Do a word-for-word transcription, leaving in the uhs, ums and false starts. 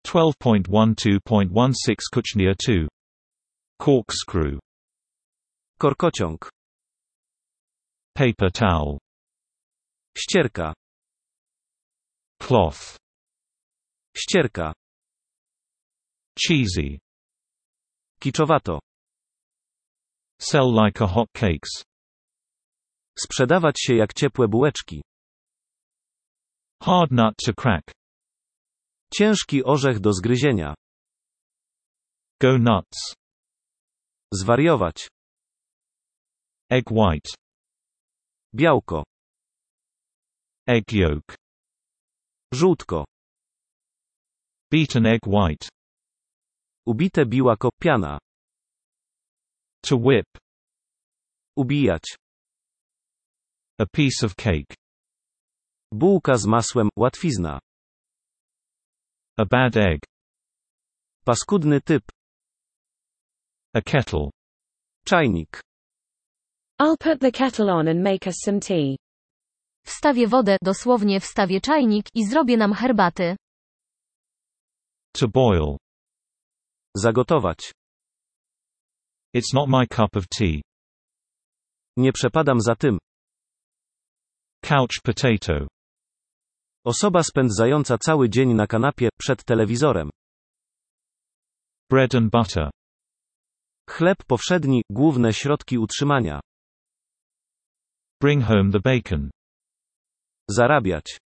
twelve point twelve point sixteen Kuchnia two. Corkscrew. Korkociąg. Paper towel. Ścierka. Cloth. Ścierka. Cheesy. Kiczowato. Sell like a hot cakes. Sprzedawać się jak ciepłe bułeczki. Hard nut to crack. Ciężki orzech do zgryzienia. Go nuts. Zwariować. Egg white. Białko. Egg yolk. Żółtko. Beaten egg white. Ubite biłako, piana. To whip. Ubijać. A piece of cake. Bułka z masłem, łatwizna. A bad egg. Paskudny typ. A kettle. Czajnik. I'll put the kettle on and make us some tea. Wstawię wodę, dosłownie wstawię czajnik i zrobię nam herbaty. To boil. Zagotować. It's not my cup of tea. Nie przepadam za tym. Couch potato. Osoba spędzająca cały dzień na kanapie, przed telewizorem. Bread and butter. Chleb powszedni, główne środki utrzymania. Bring home the bacon. Zarabiać.